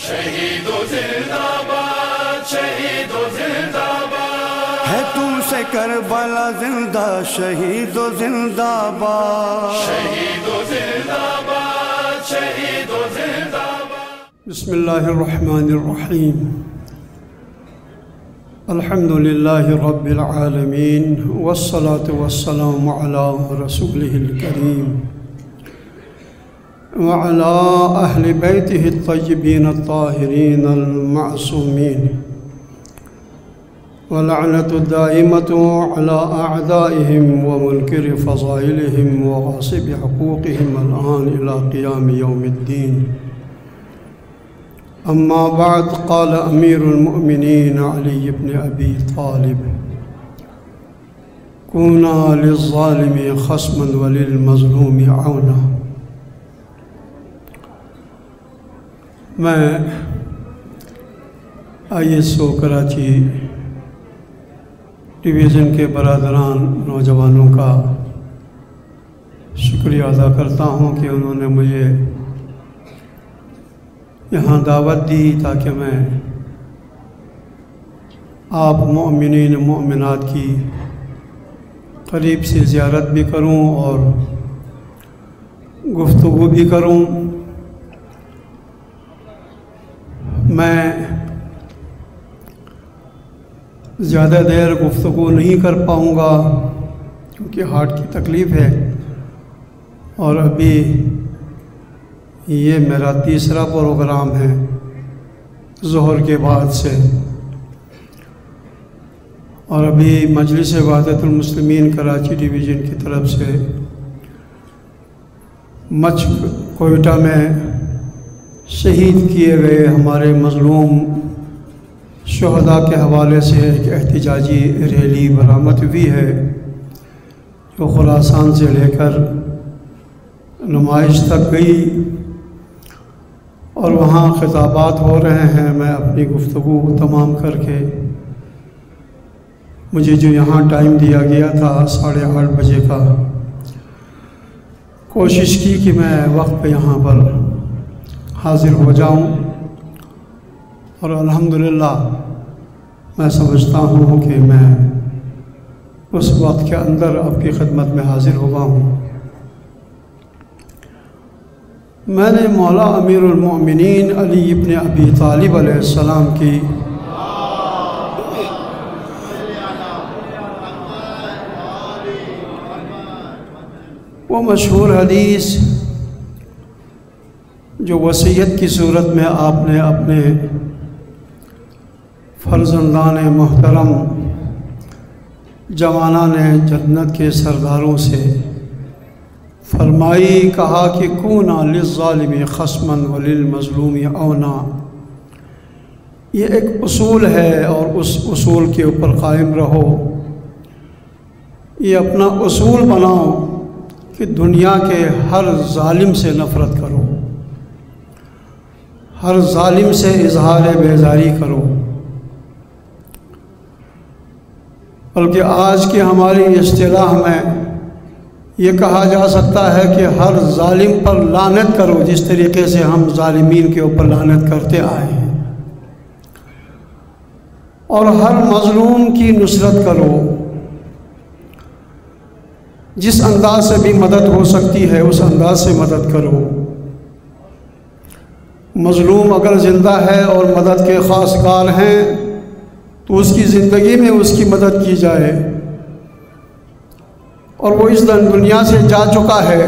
شہید زندہ باد، شہید زندہ باد، ہے تم سے کربلا زندہ، شہید زندہ باد، شہید زندہ باد، شہید زندہ باد۔ بسم اللہ الرحمن الرحیم۔ الحمد للہ رب العالمین، والصلاة والسلام علی رسولہ الکریم وعلى أهل بيته الطيبين الطاهرين المعصومين، ولعنة الدائمة على أعدائهم ومنكر فضائلهم وغاصب حقوقهم الآن إلى قيام يوم الدين. أما بعد، قال أمير المؤمنين علي بن أبي طالب: كونا للظالم خصما وللمظلوم عونا. میں ISO کراچی ڈویژن کے برادران نوجوانوں کا شکریہ ادا کرتا ہوں کہ انہوں نے مجھے یہاں دعوت دی تاکہ میں آپ مومنین مومنات کی قریب سے زیارت بھی کروں اور گفتگو بھی کروں۔ میں زیادہ دیر گفتگو نہیں کر پاؤں گا کیونکہ ہارٹ کی تکلیف ہے، اور ابھی یہ میرا تیسرا پروگرام ہے ظہر کے بعد سے، اور ابھی مجلس وحدت المسلمین کراچی ڈویژن کی طرف سے کوئٹہ میں شہید کیے گئے ہمارے مظلوم شہداء کے حوالے سے ایک احتجاجی ریلی برآمد ہوئی ہے جو خراسان سے لے کر نمائش تک گئی، اور وہاں خطابات ہو رہے ہیں۔ میں اپنی گفتگو تمام کر کے، مجھے جو یہاں ٹائم دیا گیا تھا 8:30 بجے کا، کوشش کی کہ میں وقت پہ یہاں پر حاضر ہو جاؤں، اور الحمدللہ میں سمجھتا ہوں کہ میں اس وقت کے اندر آپ کی خدمت میں حاضر ہوا ہوں۔ میں نے مولا امیر المؤمنین علی بن ابی طالب علیہ السلام کی وہ مشہور حدیث جو وصیت کی صورت میں آپ نے اپنے فرزندان محترم جوانان جنت کے سرداروں سے فرمائی، کہا کہ کونا للظالم خصما وللمظلوم عونا۔ یہ ایک اصول ہے اور اس اصول کے اوپر قائم رہو۔ یہ اپنا اصول بناؤ کہ دنیا کے ہر ظالم سے نفرت کرو، ہر ظالم سے اظہار بیزاری کرو، بلکہ آج کی ہماری اصطلاح میں یہ کہا جا سکتا ہے کہ ہر ظالم پر لعنت کرو، جس طریقے سے ہم ظالمین کے اوپر لعنت کرتے آئے ہیں، اور ہر مظلوم کی نصرت کرو، جس انداز سے بھی مدد ہو سکتی ہے اس انداز سے مدد کرو۔ مظلوم اگر زندہ ہے اور مدد کے خواستگار ہیں تو اس کی زندگی میں اس کی مدد کی جائے، اور وہ اس دنیا سے جا چکا ہے،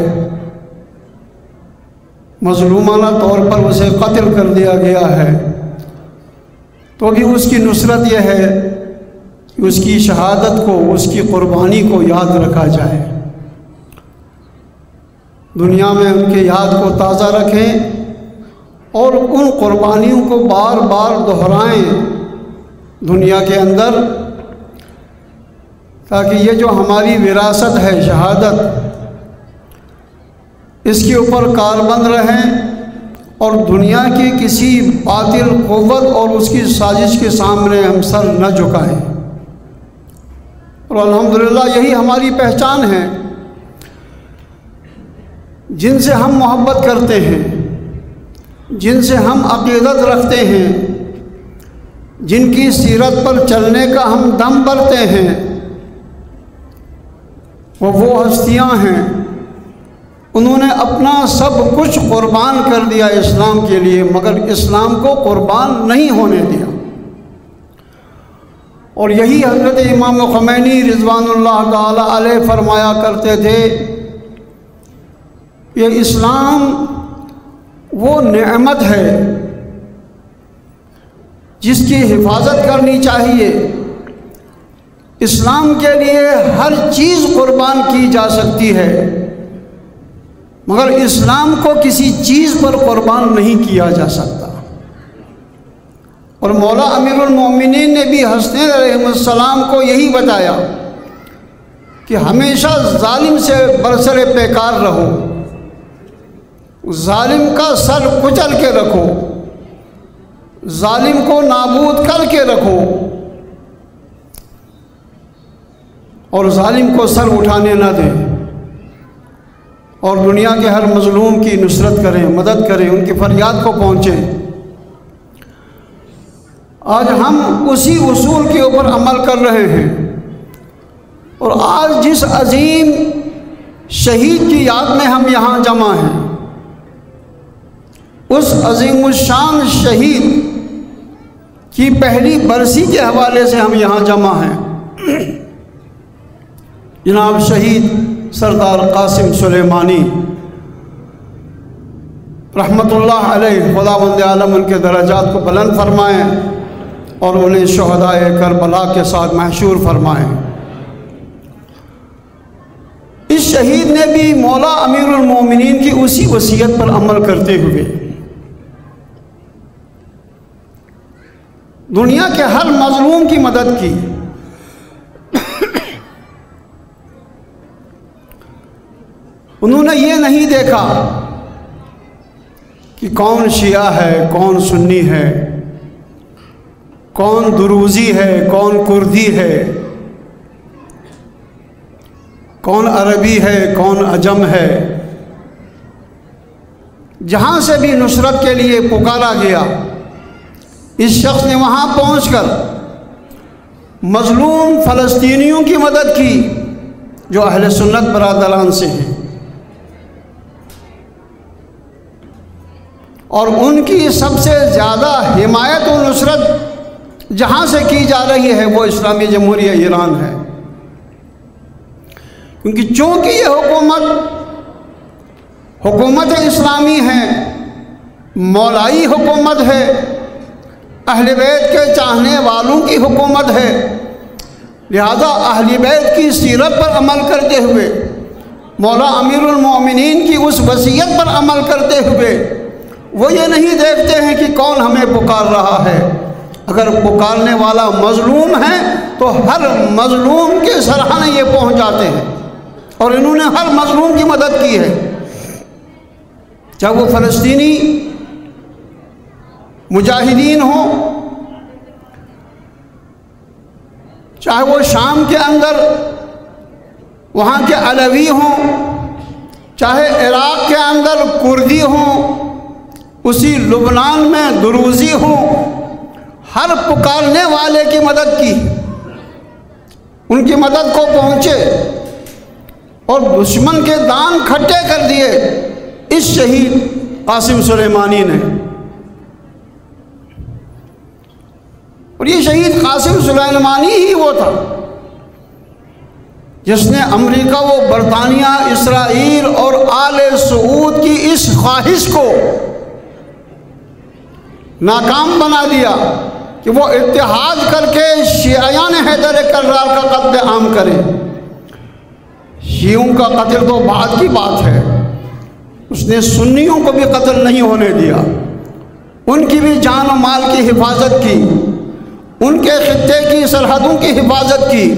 مظلومانہ طور پر اسے قتل کر دیا گیا ہے، تو بھی اس کی نصرت یہ ہے کہ اس کی شہادت کو، اس کی قربانی کو یاد رکھا جائے، دنیا میں ان کے یاد کو تازہ رکھیں اور ان قربانیوں کو بار بار دہرائیں دنیا کے اندر، تاکہ یہ جو ہماری وراثت ہے شہادت، اس کے اوپر کاربند رہیں اور دنیا کی کسی باطل قوت اور اس کی سازش کے سامنے ہم سر نہ جھکائیں۔ اور الحمدللہ یہی ہماری پہچان ہے، جن سے ہم محبت کرتے ہیں، جن سے ہم عقیدت رکھتے ہیں، جن کی سیرت پر چلنے کا ہم دم بھرتے ہیں، وہ ہستیاں ہیں، انہوں نے اپنا سب کچھ قربان کر دیا اسلام کے لیے، مگر اسلام کو قربان نہیں ہونے دیا۔ اور یہی حضرت امام خمینی رضوان اللہ تعالی علیہ فرمایا کرتے تھے، یہ اسلام وہ نعمت ہے جس کی حفاظت کرنی چاہیے۔ اسلام کے لیے ہر چیز قربان کی جا سکتی ہے، مگر اسلام کو کسی چیز پر قربان نہیں کیا جا سکتا۔ اور مولا امیر المومنین نے بھی حسنین علیہ السلام کو یہی بتایا کہ ہمیشہ ظالم سے برسر پیکار رہو، ظالم کا سر کچل کے رکھو، ظالم کو نابود کر کے رکھو، اور ظالم کو سر اٹھانے نہ دیں، اور دنیا کے ہر مظلوم کی نصرت کریں، مدد کریں، ان کی فریاد کو پہنچیں۔ آج ہم اسی اصول کے اوپر عمل کر رہے ہیں، اور آج جس عظیم شہید کی یاد میں ہم یہاں جمع ہیں، اس عظیم الشان شہید کی پہلی برسی کے حوالے سے ہم یہاں جمع ہیں۔ جناب شہید سردار قاسم سلیمانی رحمت اللہ علیہ، خداوند عالم ان کے درجات کو بلند فرمائیں اور انہیں شہدائے کربلا کے ساتھ محشور فرمائیں۔ اس شہید نے بھی مولا امیر المومنین کی اسی وصیت پر عمل کرتے ہوئے دنیا کے ہر مظلوم کی مدد کی۔ انہوں نے یہ نہیں دیکھا کہ کون شیعہ ہے، کون سنی ہے، کون دروزی ہے، کون کردی ہے، کون عربی ہے، کون عجم ہے۔ جہاں سے بھی نصرت کے لیے پکارا گیا، اس شخص نے وہاں پہنچ کر مظلوم فلسطینیوں کی مدد کی جو اہل سنت برادران سے ہیں، اور ان کی سب سے زیادہ حمایت و نصرت جہاں سے کی جا رہی ہے وہ اسلامی جمہوریہ ایران ہے، کیونکہ چونکہ یہ حکومت اسلامی ہے، مولائی حکومت ہے، اہل بیت کے چاہنے والوں کی حکومت ہے، لہذا اہل بیت کی سیرت پر عمل کرتے ہوئے، مولا امیر المومنین کی اس وصیت پر عمل کرتے ہوئے، وہ یہ نہیں دیکھتے ہیں کہ کون ہمیں پکار رہا ہے۔ اگر پکارنے والا مظلوم ہے تو ہر مظلوم کے سرحانے یہ پہنچ جاتے ہیں، اور انہوں نے ہر مظلوم کی مدد کی ہے، چاہے وہ فلسطینی مجاہدین ہوں، چاہے وہ شام کے اندر وہاں کے علوی ہوں، چاہے عراق کے اندر کردی ہوں، اسی لبنان میں دروزی ہوں، ہر پکارنے والے کی مدد کی، ان کی مدد کو پہنچے اور دشمن کے دان کھٹے کر دیے اس شہید قاسم سلیمانی نے۔ اور یہ شہید قاسم سلیمانی ہی وہ تھا جس نے امریکہ و برطانیہ، اسرائیل اور آل سعود کی اس خواہش کو ناکام بنا دیا کہ وہ اتحاد کر کے شیعیان حیدر کرار کا قتل عام کریں۔ شیعوں کا قتل تو بعد کی بات ہے، اس نے سنیوں کو بھی قتل نہیں ہونے دیا، ان کی بھی جان و مال کی حفاظت کی، ان کے خطے کی سرحدوں کی حفاظت کی۔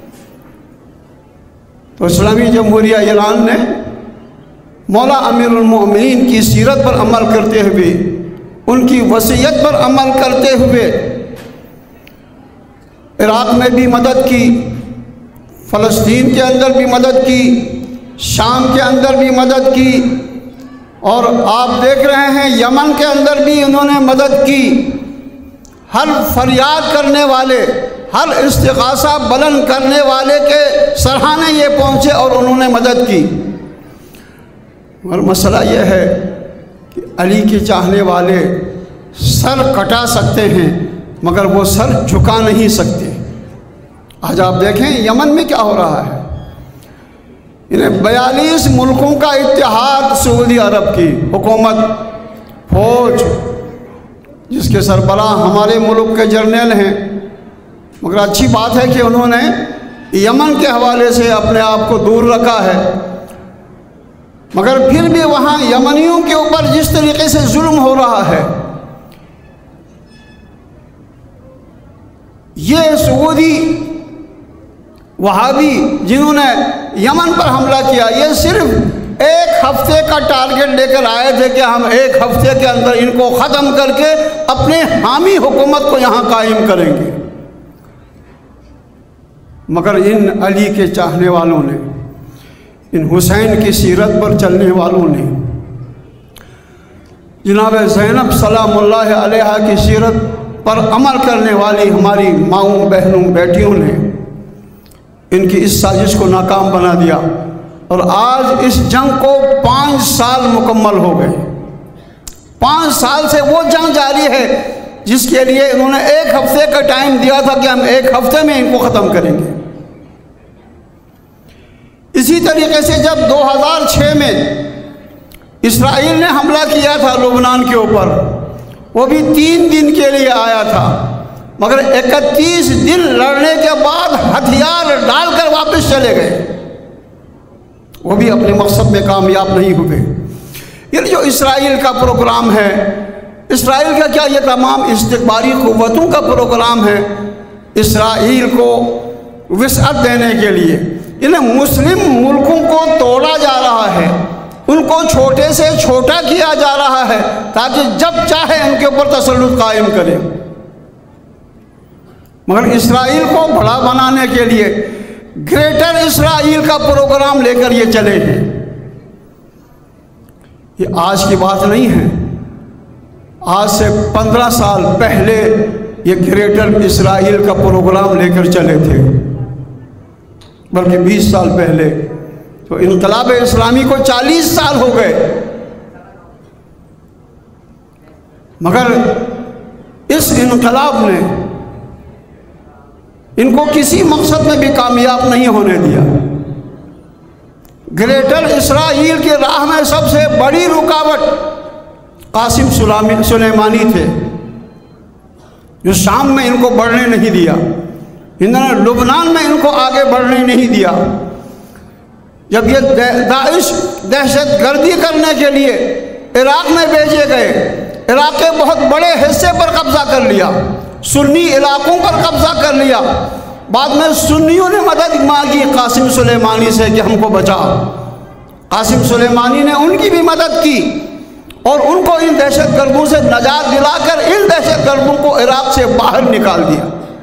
تو اسلامی جمہوریہ ایران نے مولا امیر المومنین کی سیرت پر عمل کرتے ہوئے، ان کی وصیت پر عمل کرتے ہوئے عراق میں بھی مدد کی، فلسطین کے اندر بھی مدد کی، شام کے اندر بھی مدد کی، اور آپ دیکھ رہے ہیں یمن کے اندر بھی انہوں نے مدد کی، ہر فریاد کرنے والے، ہر استغاثہ بلند کرنے والے کے سرہانے یہ پہنچے اور انہوں نے مدد کی۔ اور مسئلہ یہ ہے کہ علی کے چاہنے والے سر کٹا سکتے ہیں مگر وہ سر جھکا نہیں سکتے۔ آج آپ دیکھیں یمن میں کیا ہو رہا ہے، انہیں 42 ملکوں کا اتحاد، سعودی عرب کی حکومت، فوج جس کے سربراہ ہمارے ملک کے جرنیل ہیں، مگر اچھی بات ہے کہ انہوں نے یمن کے حوالے سے اپنے آپ کو دور رکھا ہے، مگر پھر بھی وہاں یمنیوں کے اوپر جس طریقے سے ظلم ہو رہا ہے، یہ سعودی وہابی جنہوں نے یمن پر حملہ کیا، یہ صرف ایک ہفتے کا ٹارگٹ لے کر آئے تھے کہ ہم ایک ہفتے کے اندر ان کو ختم کر کے اپنے حامی حکومت کو یہاں قائم کریں گے، مگر ان علی کے چاہنے والوں نے، ان حسین کی سیرت پر چلنے والوں نے، جناب زینب سلام اللہ علیہا کی سیرت پر عمل کرنے والی ہماری ماؤں، بہنوں، بیٹیوں نے ان کی اس سازش کو ناکام بنا دیا، اور آج اس جنگ کو 5 سال مکمل ہو گئے۔ 5 سال سے وہ جنگ جاری ہے جس کے لیے انہوں نے ایک ہفتے کا ٹائم دیا تھا کہ ہم ایک ہفتے میں ان کو ختم کریں گے۔ اسی طریقے سے جب 2006 میں اسرائیل نے حملہ کیا تھا لبنان کے اوپر، وہ بھی 3 دن کے لیے آیا تھا، مگر 31 دن لڑنے کے بعد ہتھیار ڈال کر واپس چلے گئے، وہ بھی اپنے مقصد میں کامیاب نہیں ہوئے۔ یہ جو اسرائیل کا پروگرام ہے، اسرائیل کا کیا یہ تمام استکباری قوتوں کا پروگرام ہے، اسرائیل کو وسعت دینے کے لیے انہیں مسلم ملکوں کو توڑا جا رہا ہے، ان کو چھوٹے سے چھوٹا کیا جا رہا ہے تاکہ جب چاہے ان کے اوپر تسلط قائم کرے، مگر اسرائیل کو بڑا بنانے کے لیے گریٹر اسرائیل کا پروگرام لے کر یہ چلے ہیں۔ یہ آج کی بات نہیں ہے، آج سے 15 سال پہلے یہ گریٹر اسرائیل کا پروگرام لے کر چلے تھے، بلکہ 20 سال پہلے تو انقلاب اسلامی کو 40 سال ہو گئے، مگر اس انقلاب نے ان کو کسی مقصد میں بھی کامیاب نہیں ہونے دیا۔ گریٹر اسرائیل کی راہ میں سب سے بڑی رکاوٹ قاسم سلیمانی تھے، جو شام میں ان کو بڑھنے نہیں دیا، انہوں نے لبنان میں ان کو آگے بڑھنے نہیں دیا۔ جب یہ داعش دہشت گردی کرنے کے لیے عراق میں بھیجے گئے، عراق کے بہت بڑے حصے پر قبضہ کر لیا، سنی علاقوں پر قبضہ کر لیا، بعد میں سنیوں نے مدد مانگی قاسم سلیمانی سے کہ ہم کو بچاؤ، قاسم سلیمانی نے ان کی بھی مدد کی اور ان کو ان دہشت گردوں سے نجات دلا کر ان دہشت گردوں کو عراق سے باہر نکال دیا۔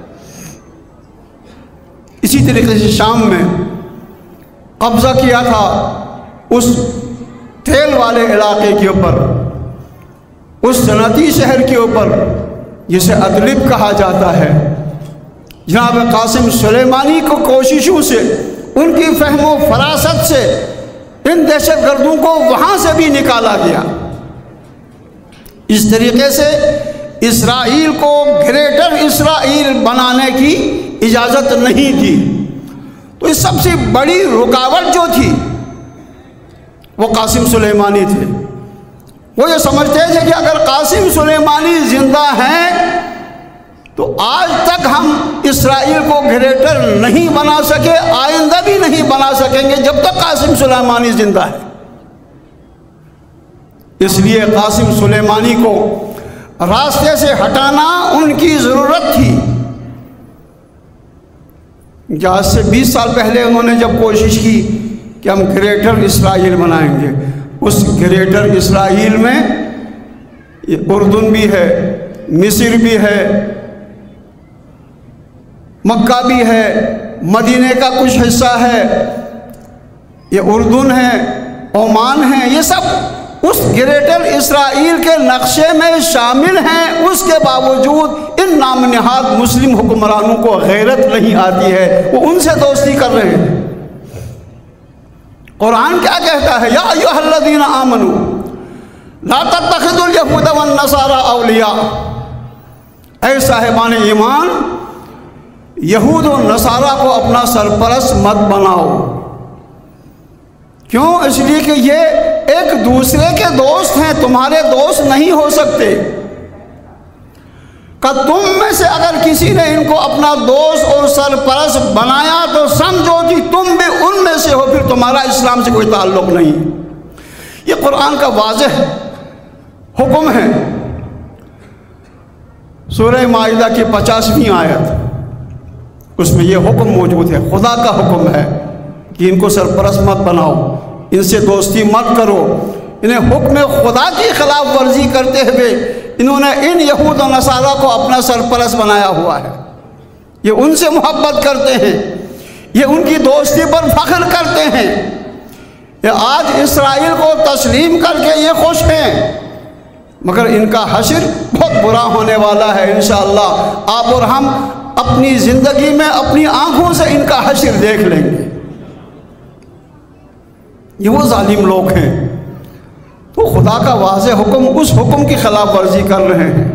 اسی طریقے سے شام میں قبضہ کیا تھا اس تیل والے علاقے کے اوپر، اس صنعتی شہر کے اوپر جسے ادلب کہا جاتا ہے۔ جناب قاسم سلیمانی کو کوششوں سے، ان کی فہم و فراست سے ان دہشت گردوں کو وہاں سے بھی نکالا گیا۔ اس طریقے سے اسرائیل کو گریٹر اسرائیل بنانے کی اجازت نہیں تھی۔ تو اس سب سے بڑی رکاوٹ جو تھی وہ قاسم سلیمانی تھے۔ وہ یہ سمجھتے تھے کہ اگر قاسم سلیمانی زندہ ہیں تو آج تک ہم اسرائیل کو گریٹر نہیں بنا سکے، آئندہ بھی نہیں بنا سکیں گے جب تک قاسم سلیمانی زندہ ہے۔ اس لیے قاسم سلیمانی کو راستے سے ہٹانا ان کی ضرورت تھی۔ آج سے 20 سال پہلے انہوں نے جب کوشش کی کہ ہم گریٹر اسرائیل بنائیں گے، اس گریٹر اسرائیل میں اردن بھی ہے، مصر بھی ہے، مکہ بھی ہے، مدینے کا کچھ حصہ ہے، یہ اردن ہے، عمان ہے، یہ سب اس گریٹر اسرائیل کے نقشے میں شامل ہیں، اس کے باوجود ان نام نہاد مسلم حکمرانوں کو غیرت نہیں آتی ہے، وہ ان سے دوستی کر رہے ہیں۔ قرآن کیا کہتا ہے؟ یا ایھا الذین آمنوا لا تتخذوا الیہود والنصارى اولیاء، اے صاحبان ایمان یہود و نصارہ کو اپنا سرپرست مت بناؤ۔ کیوں؟ اس لیے کہ یہ ایک دوسرے کے دوست ہیں، تمہارے دوست نہیں ہو سکتے۔ کہ تم میں سے اگر کسی نے ان کو اپنا دوست اور سرپرست بنایا تو سمجھو کہ تم بھی ان میں سے ہو، پھر تمہارا اسلام سے کوئی تعلق نہیں۔ یہ قرآن کا واضح حکم ہے۔ سورہ مائدہ کی 50ویں آیت، اس میں یہ حکم موجود ہے، خدا کا حکم ہے کہ ان کو سرپرست مت بناؤ، ان سے دوستی مت کرو۔ انہیں حکم خدا کی خلاف ورزی کرتے ہوئے انہوں نے ان یہود و نصارہ کو اپنا سرپرست بنایا ہوا ہے۔ یہ ان سے محبت کرتے ہیں، یہ ان کی دوستی پر فخر کرتے ہیں، یہ آج اسرائیل کو تسلیم کر کے یہ خوش ہیں، مگر ان کا حشر بہت برا ہونے والا ہے۔ انشاءاللہ آپ اور ہم اپنی زندگی میں اپنی آنکھوں سے ان کا حشر دیکھ لیں گے۔ یہ وہ ظالم لوگ ہیں، وہ خدا کا واضح حکم، اس حکم کی خلاف ورزی کر رہے ہیں،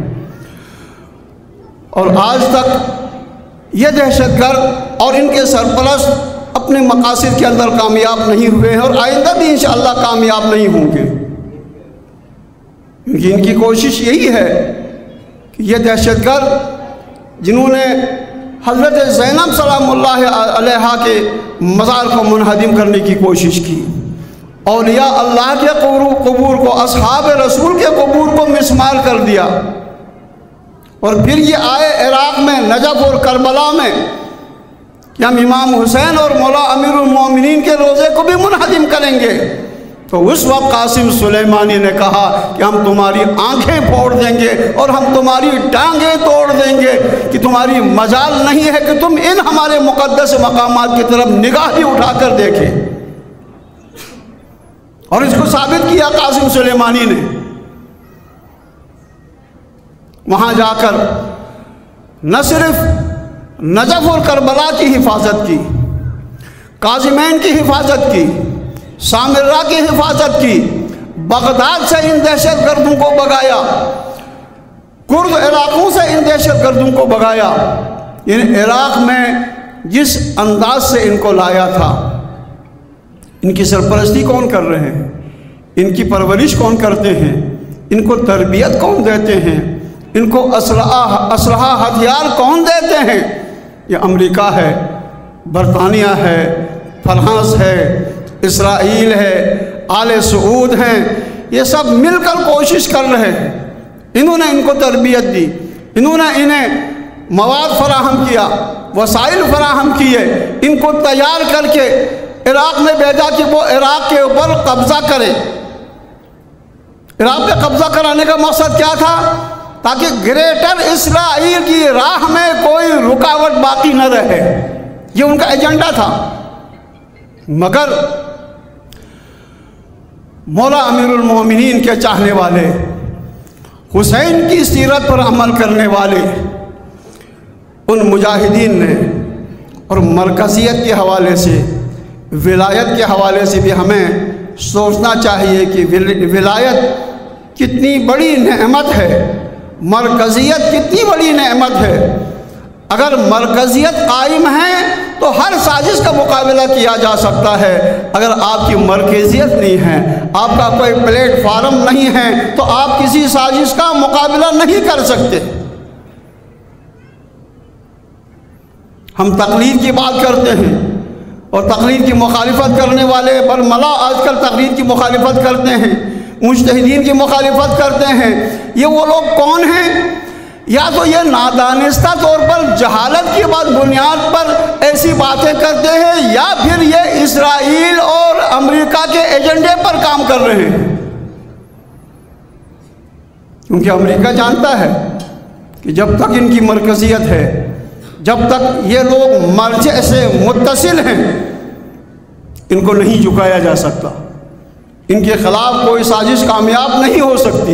اور آج تک یہ دہشت گرد اور ان کے سرپرست اپنے مقاصد کے اندر کامیاب نہیں ہوئے ہیں، اور آئندہ بھی انشاءاللہ کامیاب نہیں ہوں گے، کیونکہ ان کی کوشش یہی ہے کہ یہ دہشت گرد جنہوں نے حضرت زینب سلام اللہ علیہا کے مزار کو منہدم کرنے کی کوشش کی، اولیاء اللہ کے قبور کو، اصحاب رسول کے قبور کو مسمار کر دیا، اور پھر یہ آئے عراق میں نجف اور کربلا میں کہ ہم امام حسین اور مولا امیر المومنین کے روضے کو بھی منہدم کریں گے، تو اس وقت قاسم سلیمانی نے کہا کہ ہم تمہاری آنکھیں پھوڑ دیں گے اور ہم تمہاری ٹانگیں توڑ دیں گے، کہ تمہاری مجال نہیں ہے کہ تم ان ہمارے مقدس مقامات کی طرف نگاہ بھی اٹھا کر دیکھیں۔ اور اس کو ثابت کیا قاسم سلیمانی نے، وہاں جا کر نہ صرف نجف اور کربلا کی حفاظت کی، کاظمین کی حفاظت کی، سامرہ کی حفاظت کی، بغداد سے ان دہشت گردوں کو بھگایا، کرد علاقوں سے ان دہشت گردوں کو بھگایا۔ ان عراق میں جس انداز سے ان کو لایا تھا، ان کی سرپرستی کون کر رہے ہیں، ان کی پرورش کون کرتے ہیں، ان کو تربیت کون دیتے ہیں، ان کو اسلحہ ہتھیار کون دیتے ہیں؟ یہ امریکہ ہے، برطانیہ ہے، فرانس ہے، اسرائیل ہے، آل سعود ہیں، یہ سب مل کر کوشش کر رہے ہیں۔ انہوں نے ان کو تربیت دی، انہوں نے انہیں مواد فراہم کیا، وسائل فراہم کیے، ان کو تیار کر کے عراق میں بھیجا کہ وہ عراق کے اوپر قبضہ کرے۔ عراق پہ قبضہ کرانے کا مقصد کیا تھا؟ تاکہ گریٹر اسرائیل کی راہ میں کوئی رکاوٹ باقی نہ رہے، یہ ان کا ایجنڈا تھا۔ مگر مولا امیر المومنین کے چاہنے والے، حسین کی سیرت پر عمل کرنے والے ان مجاہدین نے، اور مرکزیت کے حوالے سے، ولایت کے حوالے سے بھی ہمیں سوچنا چاہیے کہ ولایت کتنی بڑی نعمت ہے، مرکزیت کتنی بڑی نعمت ہے۔ اگر مرکزیت قائم ہے تو ہر سازش کا مقابلہ کیا جا سکتا ہے، اگر آپ کی مرکزیت نہیں ہے، آپ کا کوئی پلیٹ فارم نہیں ہے، تو آپ کسی سازش کا مقابلہ نہیں کر سکتے۔ ہم تقلید کی بات کرتے ہیں، اور تقلید کی مخالفت کرنے والے برملا آج کل تقلید کی مخالفت کرتے ہیں، مجتہدین کی مخالفت کرتے ہیں۔ یہ وہ لوگ کون ہیں؟ یا تو یہ نادانستہ طور پر جہالت کی بنیاد پر ایسی باتیں کرتے ہیں، یا پھر یہ اسرائیل اور امریکہ کے ایجنڈے پر کام کر رہے ہیں، کیونکہ امریکہ جانتا ہے کہ جب تک ان کی مرکزیت ہے، جب تک یہ لوگ مرجع سے متصل ہیں، ان کو نہیں جھکایا جا سکتا۔ ان کے خلاف کوئی سازش کامیاب نہیں ہو سکتی۔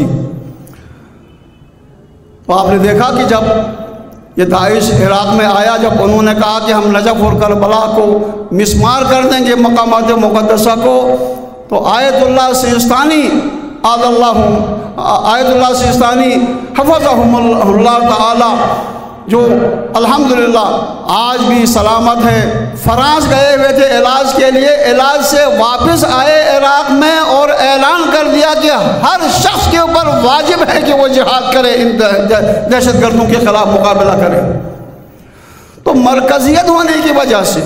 تو آپ نے دیکھا کہ جب یہ داعش عراق میں آیا، جب انہوں نے کہا کہ ہم نجف اور کربلا کو مسمار کر دیں گے، مقامات مقدسہ کو، تو آیت اللہ سیستانی حفظہم اللہ تعالی، جو الحمدللہ آج بھی سلامت ہے، فرانس گئے ہوئے تھے علاج کے لیے، علاج سے واپس آئے عراق میں اور اعلان کر دیا کہ ہر شخص کے اوپر واجب ہے کہ وہ جہاد کرے، ان دہشت گردوں کے خلاف مقابلہ کرے۔ تو مرکزیت ہونے کی وجہ سے،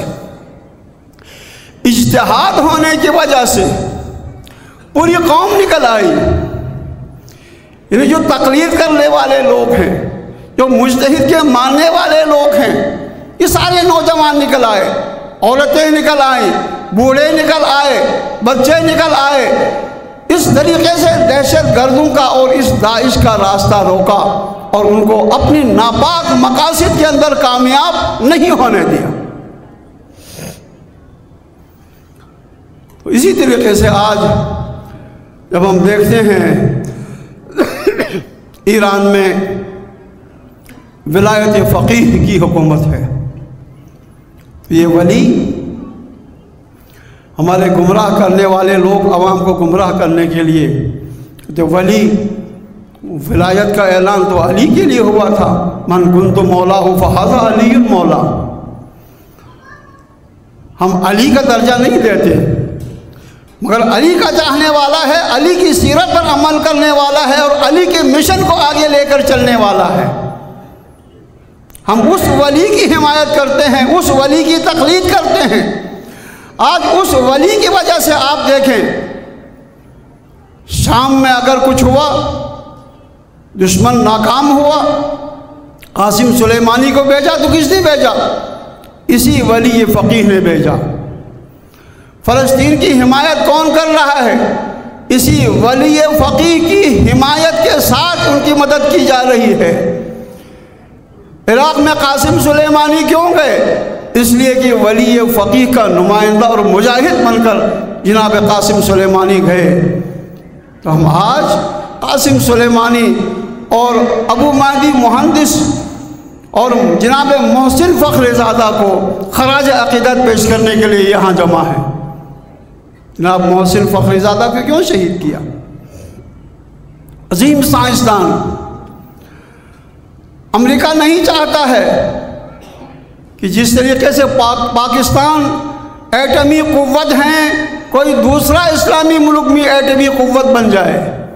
اجتہاد ہونے کی وجہ سے پوری قوم نکل آئی، یعنی جو تقلید کرنے والے لوگ ہیں، جو مجتہد کے ماننے والے لوگ ہیں، یہ سارے نوجوان نکل آئے، عورتیں نکل آئیں، بوڑھے نکل آئے، بچے نکل آئے، اس طریقے سے دہشت گردوں کا اور اس داعش کا راستہ روکا اور ان کو اپنی ناپاک مقاصد کے اندر کامیاب نہیں ہونے دیا۔ تو اسی طریقے سے آج جب ہم دیکھتے ہیں ایران میں ولایت فقیہ کی حکومت ہے، یہ ولی ہمارے گمراہ کرنے والے لوگ عوام کو گمراہ کرنے کے لیے، تو ولی ولایت کا اعلان تو علی کے لیے ہوا تھا، من کنت مولا فہذا علی مولا۔ ہم علی کا درجہ نہیں دیتے، مگر علی کا چاہنے والا ہے، علی کی سیرت پر عمل کرنے والا ہے اور علی کے مشن کو آگے لے کر چلنے والا ہے۔ ہم اس ولی کی حمایت کرتے ہیں، اس ولی کی تقلید کرتے ہیں۔ آج اس ولی کی وجہ سے آپ دیکھیں، شام میں اگر کچھ ہوا، دشمن ناکام ہوا، قاسم سلیمانی کو بھیجا تو کس نے بھیجا؟ اسی ولی فقیہ نے بھیجا۔ فلسطین کی حمایت کون کر رہا ہے؟ اسی ولی فقیہ کی حمایت کے ساتھ ان کی مدد کی جا رہی ہے۔ عراق میں قاسم سلیمانی کیوں گئے؟ اس لیے کہ ولی فقیہ کا نمائندہ اور مجاہد بن کر جناب قاسم سلیمانی گئے۔ تو ہم آج قاسم سلیمانی اور ابو مہدی مہندس اور جناب محسن فخر زادہ کو خراج عقیدت پیش کرنے کے لیے یہاں جمع ہیں۔ جناب محسن فخر زادہ کو کیوں شہید کیا؟ عظیم سائنسدان۔ امریکہ نہیں چاہتا ہے کہ جس طریقے سے پاکستان ایٹمی قوت ہیں، کوئی دوسرا اسلامی ملک بھی ایٹمی قوت بن جائے،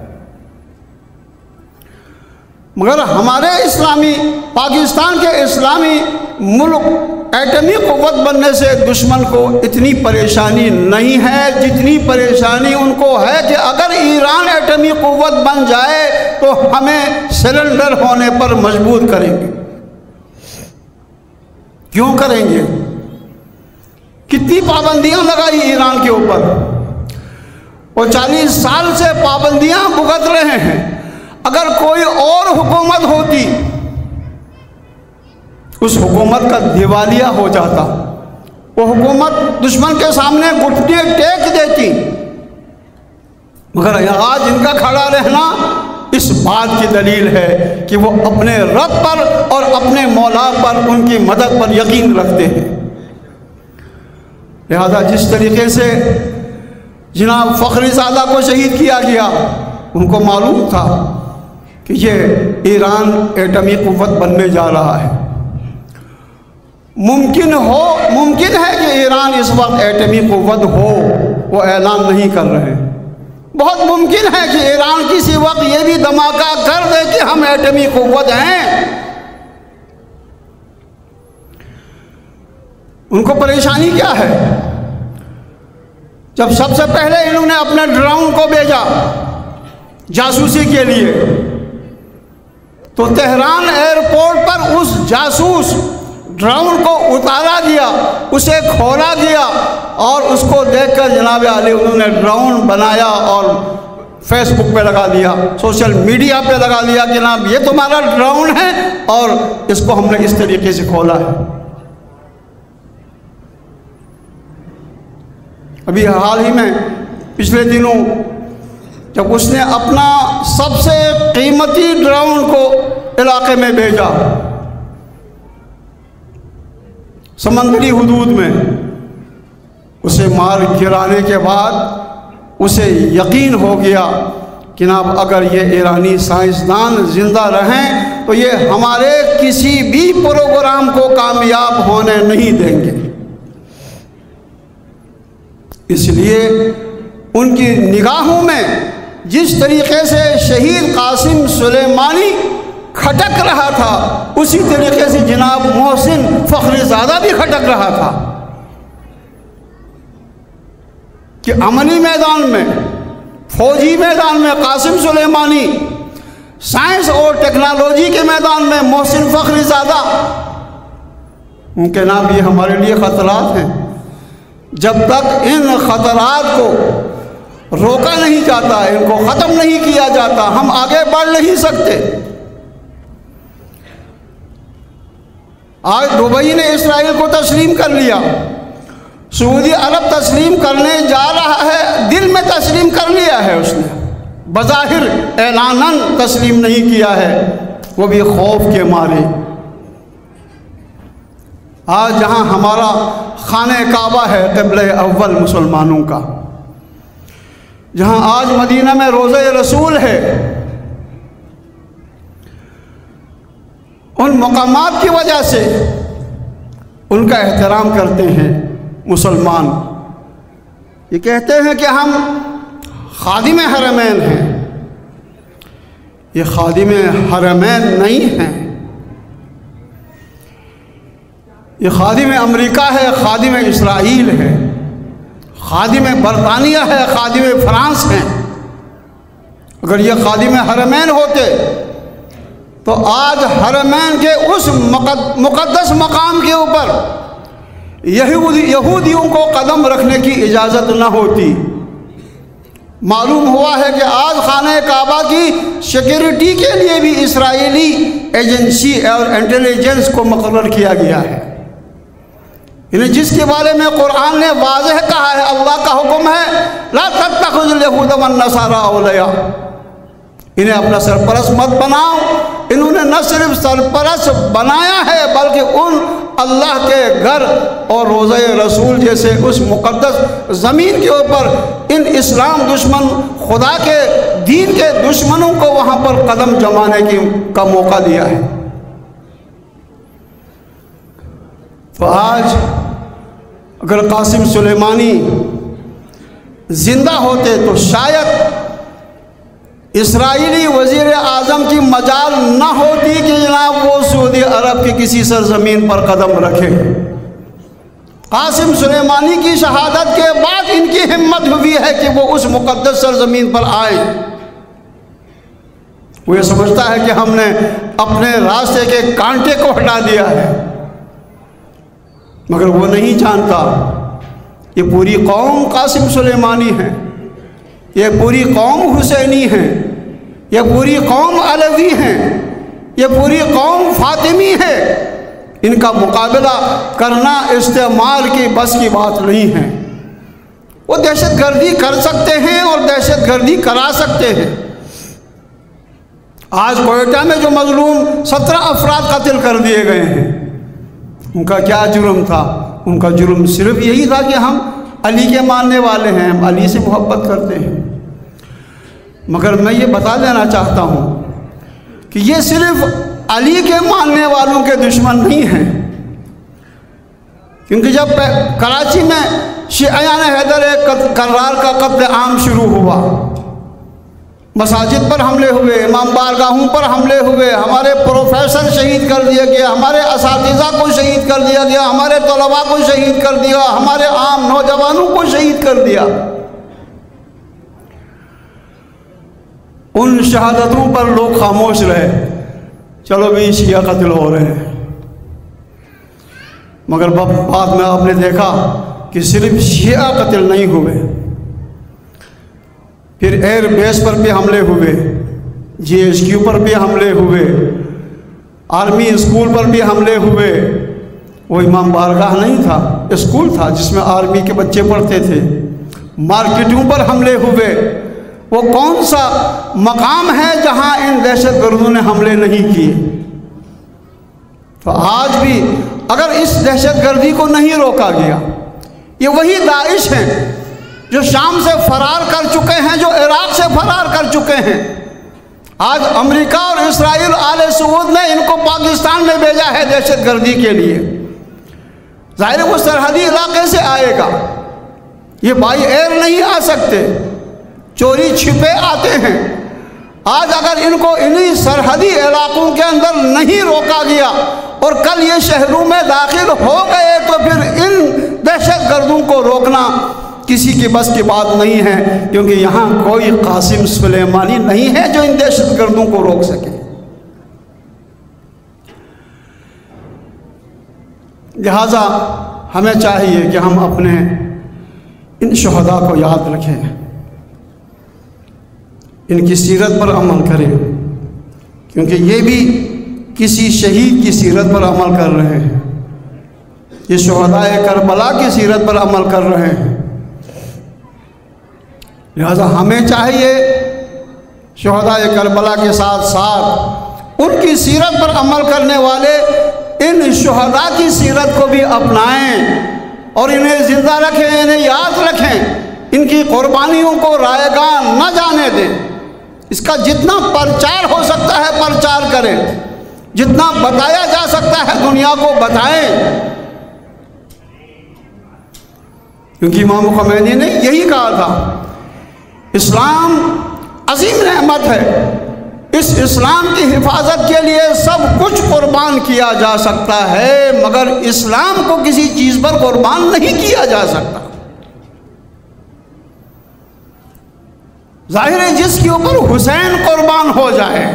مگر ہمارے پاکستان کے اسلامی ملک ایٹمی قوت بننے سے دشمن کو اتنی پریشانی نہیں ہے جتنی پریشانی ان کو ہے کہ اگر ایران ایٹمی قوت بن جائے تو ہمیں سرنڈر ہونے پر مجبور کریں گے۔ کیوں کریں گے؟ کتنی پابندیاں لگائی ایران کے اوپر، وہ 40 سال سے پابندیاں بھگت رہے ہیں۔ اگر کوئی اور حکومت ہوتی، اس حکومت کا دیوالیہ ہو جاتا، وہ حکومت دشمن کے سامنے گھٹنے ٹیک دیتی، مگر آج ان کا کھڑا رہنا اس بات کی دلیل ہے کہ وہ اپنے رب پر اور اپنے مولا پر، ان کی مدد پر یقین رکھتے ہیں۔ لہذا جس طریقے سے جناب فخر زادہ کو شہید کیا گیا، ان کو معلوم تھا کہ یہ ایران ایٹمی قوت بننے جا رہا ہے۔ ممکن ہے کہ ایران اس وقت ایٹمی قوت ہو، وہ اعلان نہیں کر رہے۔ بہت ممکن ہے کہ ایران کسی وقت یہ بھی دھماکہ کر دے کہ ہم ایٹمی قوت ہیں۔ ان کو پریشانی کیا ہے؟ جب سب سے پہلے انہوں نے اپنے ڈرون کو بھیجا جاسوسی کے لیے، تو تہران ایئرپورٹ پر اس جاسوس ڈرون کو اتارا گیا، اسے کھولا گیا، اور اس کو دیکھ کر جناب علی انہوں نے ڈرون بنایا اور فیس بک پہ لگا دیا، سوشل میڈیا پہ لگا دیا کہ جناب یہ تمہارا ڈرون ہے اور اس کو ہم نے اس طریقے سے کھولا ہے۔ ابھی حال ہی میں پچھلے دنوں جب اس نے اپنا سب سے قیمتی ڈرون کو علاقے میں بھیجا، سمندری حدود میں، اسے مار گرانے کے بعد اسے یقین ہو گیا کہ جناب اگر یہ ایرانی سائنسدان زندہ رہیں تو یہ ہمارے کسی بھی پروگرام کو کامیاب ہونے نہیں دیں گے۔ اس لیے ان کی نگاہوں میں جس طریقے سے شہید قاسم سلیمانی کھٹک رہا تھا، اسی طریقے سے جناب محسن فخری زادہ بھی کھٹک رہا تھا کہ عملی میدان میں، فوجی میدان میں قاسم سلیمانی، سائنس اور ٹیکنالوجی کے میدان میں محسن فخری زادہ، ان کے نام یہ ہمارے لیے خطرات ہیں۔ جب تک ان خطرات کو روکا نہیں جاتا، ان کو ختم نہیں کیا جاتا، ہم آگے بڑھ نہیں سکتے۔ آج دبئی نے اسرائیل کو تسلیم کر لیا، سعودی عرب تسلیم کرنے جا رہا ہے، دل میں تسلیم کر لیا ہے، اس نے بظاہر اعلاناً تسلیم نہیں کیا ہے، وہ بھی خوف کے مارے۔ آج جہاں ہمارا خانہ کعبہ ہے، قبلہ اول مسلمانوں کا، جہاں آج مدینہ میں روضہ رسول ہے، ان مقامات کی وجہ سے ان کا احترام کرتے ہیں مسلمان۔ یہ کہتے ہیں کہ ہم خادم حرمین ہیں، یہ خادم حرمین نہیں ہیں، یہ خادم امریکہ ہے، خادم اسرائیل ہے، خادم برطانیہ ہے، خادم فرانس ہیں۔ اگر یہ خادم حرمین ہوتے تو آج حرمین کے اس مقدس مقام کے اوپر یہودیوں کو قدم رکھنے کی اجازت نہ ہوتی۔ معلوم ہوا ہے کہ آج خانہ کعبہ کی سیکیورٹی کے لیے بھی اسرائیلی ایجنسی اور انٹیلیجنس کو مقرر کیا گیا ہے، یعنی جس کے بارے میں قرآن نے واضح کہا ہے، اللہ کا حکم ہے لا تتخذوا اليہود والنصارى اولیاء، انہیں اپنا سرپرست مت بناؤ۔ انہوں نے نہ صرف سرپرست بنایا ہے بلکہ ان اللہ کے گھر اور روضہ رسول جیسے اس مقدس زمین کے اوپر ان اسلام دشمن، خدا کے دین کے دشمنوں کو وہاں پر قدم جمانے کا موقع دیا ہے۔ تو آج اگر قاسم سلیمانی زندہ ہوتے تو شاید اسرائیلی وزیر اعظم کی مجال نہ ہوتی کہ جناب وہ سعودی عرب کی کسی سرزمین پر قدم رکھے۔ قاسم سلیمانی کی شہادت کے بعد ان کی ہمت ہوئی ہے کہ وہ اس مقدس سرزمین پر آئے۔ وہ یہ سمجھتا ہے کہ ہم نے اپنے راستے کے کانٹے کو ہٹا دیا ہے، مگر وہ نہیں جانتا یہ پوری قوم قاسم سلیمانی ہے، یہ پوری قوم حسینی ہے، یہ پوری قوم علوی ہے، یہ پوری قوم فاطمی ہے۔ ان کا مقابلہ کرنا استعمار کی بس کی بات نہیں ہے۔ وہ دہشت گردی کر سکتے ہیں اور دہشت گردی کرا سکتے ہیں۔ آج کوئٹہ میں جو مظلوم 17 افراد قتل کر دیے گئے ہیں، ان کا کیا جرم تھا؟ ان کا جرم صرف یہی تھا کہ ہم علی کے ماننے والے ہیں، ہم علی سے محبت کرتے ہیں۔ مگر میں یہ بتا دینا چاہتا ہوں کہ یہ صرف علی کے ماننے والوں کے دشمن نہیں ہیں، کیونکہ جب کراچی میں شیعیان حیدر کرار کا قتل عام شروع ہوا، مساجد پر حملے ہوئے، امام بارگاہوں پر حملے ہوئے، ہمارے پروفیسر شہید کر دیا گیا، ہمارے اساتذہ کو شہید کر دیا گیا، ہمارے طلباء کو شہید کر دیا، ہمارے عام نوجوانوں کو شہید کر دیا۔ ان شہادتوں پر لوگ خاموش رہے، چلو بھی شیعہ قتل ہو رہے ہیں، مگر بعد میں آپ نے دیکھا کہ صرف شیعہ قتل نہیں ہوئے، پھر ایئر بیس پر بھی حملے ہوئے، جی ایچ کیو پر بھی حملے ہوئے، آرمی اسکول پر بھی حملے ہوئے۔ وہ امام بارگاہ نہیں تھا، اسکول تھا جس میں آرمی کے بچے پڑھتے تھے، مارکیٹوں پر حملے ہوئے، وہ کون سا مقام ہے جہاں ان دہشت گردوں نے حملے نہیں کیے؟ تو آج بھی اگر اس دہشت گردی کو نہیں روکا گیا، یہ وہی داعش ہیں جو شام سے فرار کر چکے ہیں، جو عراق سے فرار کر چکے ہیں۔ آج امریکہ اور اسرائیل آل سعود نے ان کو پاکستان میں بھیجا ہے دہشت گردی کے لیے۔ ظاہر ہے وہ سرحدی علاقے سے آئے گا، یہ بائی ایئر نہیں آ سکتے، چوری چھپے آتے ہیں۔ آج اگر ان کو انہی سرحدی علاقوں کے اندر نہیں روکا گیا اور کل یہ شہروں میں داخل ہو گئے تو پھر ان دہشت گردوں کو روکنا کسی کی بس کی بات نہیں ہے، کیونکہ یہاں کوئی قاسم سلیمانی نہیں ہے جو ان دہشت گردوں کو روک سکے۔ لہذا ہمیں چاہیے کہ ہم اپنے ان شہداء کو یاد رکھیں، ان کی سیرت پر عمل کریں، کیونکہ یہ بھی کسی شہید کی سیرت پر عمل کر رہے ہیں، یہ شہداء کربلا کی سیرت پر عمل کر رہے ہیں۔ لہذا ہمیں چاہیے شہداء کربلا کے ساتھ ساتھ ان کی سیرت پر عمل کرنے والے ان شہداء کی سیرت کو بھی اپنائیں اور انہیں زندہ رکھیں، انہیں یاد رکھیں، ان کی قربانیوں کو رائیگاں نہ جانے دیں۔ اس کا جتنا پرچار ہو سکتا ہے پرچار کریں، جتنا بتایا جا سکتا ہے دنیا کو بتائیں، کیونکہ امام خمینی نے یہی کہا تھا اسلام عظیم نعمت ہے، اس اسلام کی حفاظت کے لیے سب کچھ قربان کیا جا سکتا ہے، مگر اسلام کو کسی چیز پر قربان نہیں کیا جا سکتا۔ ظاہر ہے جس کے اوپر حسین قربان ہو جائے،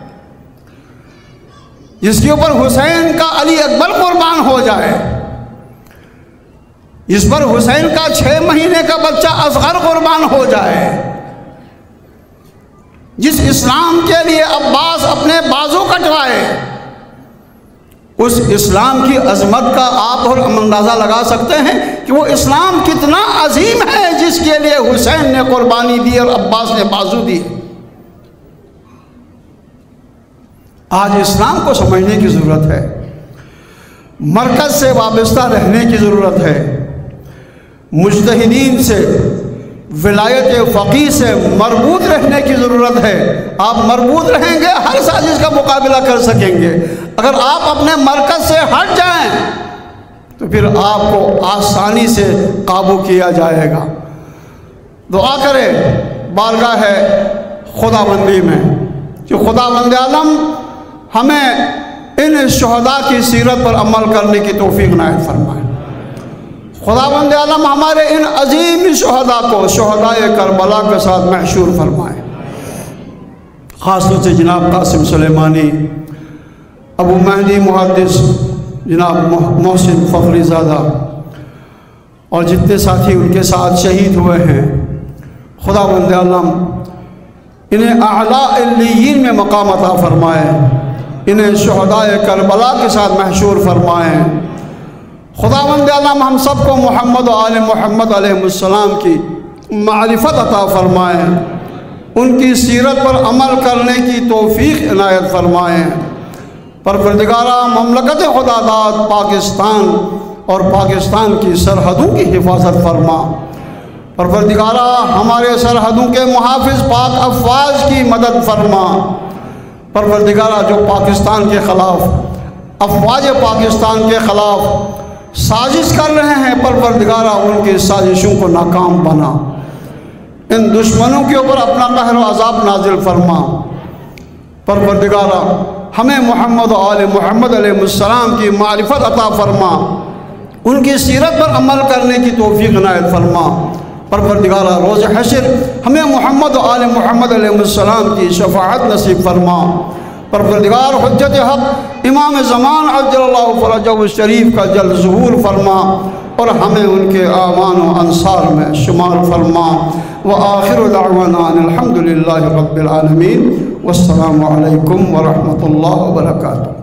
جس کے اوپر حسین کا علی اکبر قربان ہو جائے، جس پر حسین کا 6 مہینے کا بچہ اصغر قربان ہو جائے، جس اسلام کے لیے عباس اپنے بازو کٹوائے، اس اسلام کی عظمت کا آپ اور اندازہ لگا سکتے ہیں کہ وہ اسلام کتنا عظیم ہے جس کے لیے حسین نے قربانی دی اور عباس نے بازو دی۔ آج اسلام کو سمجھنے کی ضرورت ہے، مرکز سے وابستہ رہنے کی ضرورت ہے، مجتہدین سے، ولایت فقیہ سے مربوط رہنے کی ضرورت ہے۔ آپ مربوط رہیں گے ہر سازش کا مقابلہ کر سکیں گے۔ اگر آپ اپنے مرکز سے ہٹ جائیں تو پھر آپ کو آسانی سے قابو کیا جائے گا۔ دعا کریں بارگاہ خداوندی میں کہ خداوند عالم ہمیں ان شہداء کی سیرت پر عمل کرنے کی توفیق عنایت فرمائے۔ خداوند عالم ہمارے ان عظیم شہداء کو شہداء کربلا کے ساتھ محشور فرمائے۔ خاص طور سے جناب قاسم سلیمانی، ابو مہدی محدث جناب محسن فخری زادہ اور جتنے ساتھی ان کے ساتھ شہید ہوئے ہیں، خداوند عالم انہیں اعلیٰ علیین میں مقام عطا فرمائے، انہیں شہداء کربلا کے ساتھ محشور فرمائے۔ خداوند عالم ہم سب کو محمد و آل محمد علیہ السلام کی معرفت عطا فرمائے، ان کی سیرت پر عمل کرنے کی توفیق عنایت فرمائے۔ پروردگارہ مملکت خدا داد پاکستان اور پاکستان کی سرحدوں کی حفاظت فرما۔ پروردگارہ ہمارے سرحدوں کے محافظ پاک افواج کی مدد فرما۔ پروردگارہ جو پاکستان کے خلاف، افواج پاکستان کے خلاف سازش کر رہے ہیں، پروردگارہ ان کی سازشوں کو ناکام بنا، ان دشمنوں کے اوپر اپنا قہر و عذاب نازل فرما۔ پروردگارہ ہمیں محمد و آل محمد علیہ السلام کی معرفت عطا فرما، ان کی سیرت پر عمل کرنے کی توفیق عنایت فرما۔ پروردگارہ روز حشر ہمیں محمد و آل محمد علیہ السلام کی شفاعت نصیب فرما۔ پروردگار حجت حق امام زمان عجل اللہ فرجہ الشریف کا جلد ظہور فرما اور ہمیں ان کے اعوان و انصار میں شمار فرما۔ وآخر دعوانا الحمدللہ رب العالمین، والسلام علیکم ورحمۃ اللہ وبرکاتہ۔